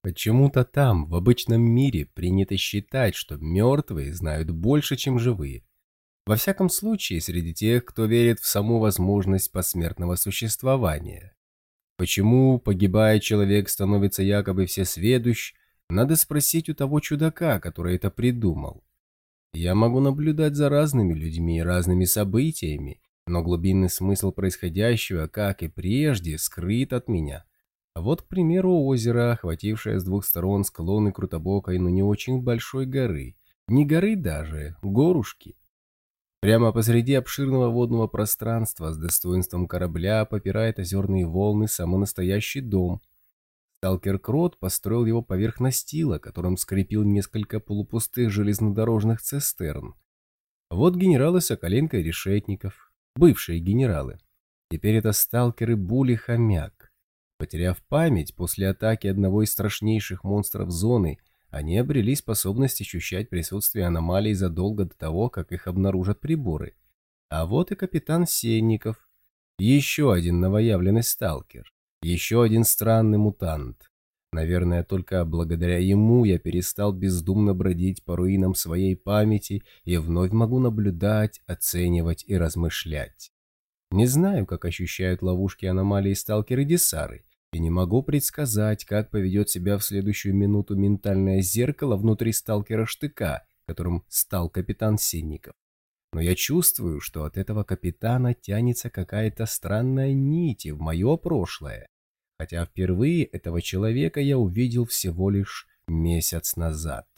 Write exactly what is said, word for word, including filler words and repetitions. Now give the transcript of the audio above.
Почему-то там, в обычном мире, принято считать, что мертвые знают больше, чем живые. Во всяком случае, среди тех, кто верит в саму возможность посмертного существования. Почему, погибая, человек становится якобы всесведущ, надо спросить у того чудака, который это придумал. Я могу наблюдать за разными людьми и разными событиями, но глубинный смысл происходящего, как и прежде, скрыт от меня. Вот, к примеру, озеро, охватившее с двух сторон склоны крутобокой, но не очень большой горы. Не горы даже, горушки. Прямо посреди обширного водного пространства с достоинством корабля попирает озерные волны самый настоящий дом. Сталкер Крот построил его поверх настила, которым скрепил несколько полупустых железнодорожных цистерн. Вот генералы Соколенко и Решетников, бывшие генералы. Теперь это сталкеры Буль и Хомяк. Потеряв память после атаки одного из страшнейших монстров зоны, они обрели способность ощущать присутствие аномалий задолго до того, как их обнаружат приборы. А вот и капитан Сенников. Еще один новоявленный сталкер. Еще один странный мутант. Наверное, только благодаря ему я перестал бездумно бродить по руинам своей памяти и вновь могу наблюдать, оценивать и размышлять. Не знаю, как ощущают ловушки аномалии сталкеры-десары, и не могу предсказать, как поведет себя в следующую минуту ментальное зеркало внутри сталкера-штыка, которым стал капитан Сенников. Но я чувствую, что от этого капитана тянется какая-то странная нить в мое прошлое, хотя впервые этого человека я увидел всего лишь месяц назад.